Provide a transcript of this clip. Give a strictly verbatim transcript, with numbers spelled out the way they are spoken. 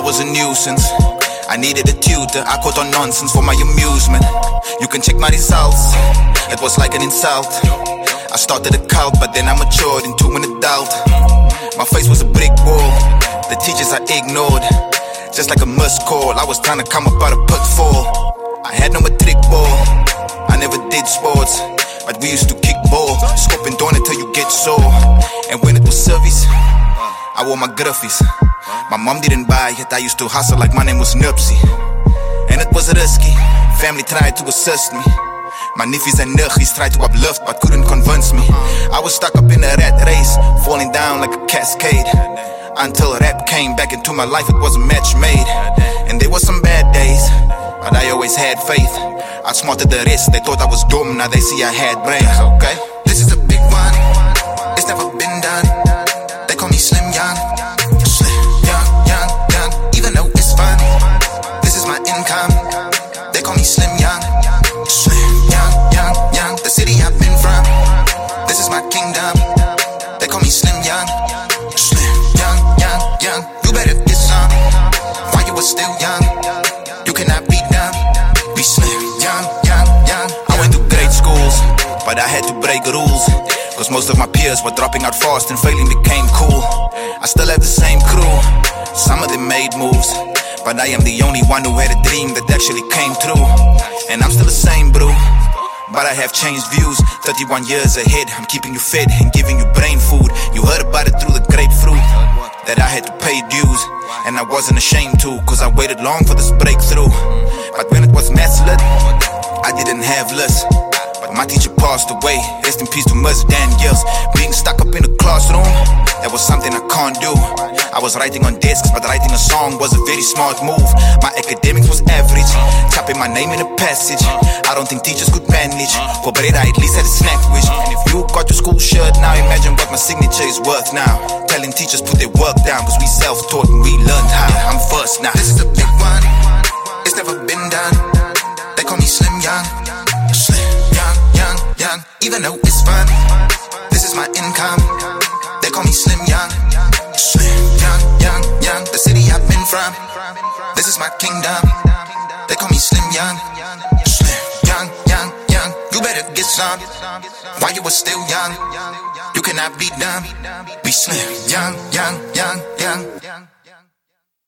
was a nuisance. I needed a tutor, I caught on nonsense for my amusement. You can check my results, it was like an insult. I started a cult, but then I matured into an adult. My face was a brick wall, the teachers I ignored. Just like a missed call, I was trying to come up out of pitfall. I had no matric ball, I never did sports, but we used to kick ball, scooping down until you get sore. And when it was service, I wore my gruffies. My mom didn't buy it, I used to hustle like my name was Nupsy. And it was risky, family tried to assist me. My niffies and nuggies tried to uplift but couldn't convince me. I was stuck up in a rat race, falling down like a cascade. Until rap came back into my life, it was a match made. And there were some bad days, but I always had faith. Outsmarted the rest, they thought I was dumb, now they see I had brains, okay? This is a big one, it's never been done. They call me Slim Young. Slim Young, young, young, even though it's fun. This is my income, they call me Slim Young. Slim Young, young, young, the city I've been from. This is my kingdom, they call me Slim Young. Slim Young, young, young, you better get some. While you were still young, you cannot be dumb. Be slim, young, young, young. I went to great schools, but I had to break rules. Cause most of my peers were dropping out fast and failing became cool. I still have the same crew, some of them made moves, but I am the only one who had a dream that actually came true. And I'm still the same bro, but I have changed views. Thirty-one years ahead, I'm keeping you fed and giving you brain food. You heard about it through the grapefruit, that I had to pay dues, and I wasn't ashamed to, cause I waited long for this breakthrough. But when it was maths lit, I didn't have lists, but my teacher passed away, rest in peace to Miss Daniels. Being stuck up in the classroom, that was something I can't do. I was writing on desks, but writing a song was a very smart move. My academics was average, typing my name in a passage. I don't think teachers could manage. For bread I at least had a snack wish. And if you got your school shirt now, imagine what my signature is worth now. Telling teachers put their work down, cause we self-taught and we learned how. I'm first now. This is a big one, it's never been done. They call me Slim Young. Slim Young, young, young, even though it's fun. This is my income, they call me Slim Young. Slim Young, young, young, the city I've been from. This is my kingdom, they call me Slim Young. Slim Young, young, young, you better get some. While you were still young, you cannot be dumb. Be slim, young, young, young, young.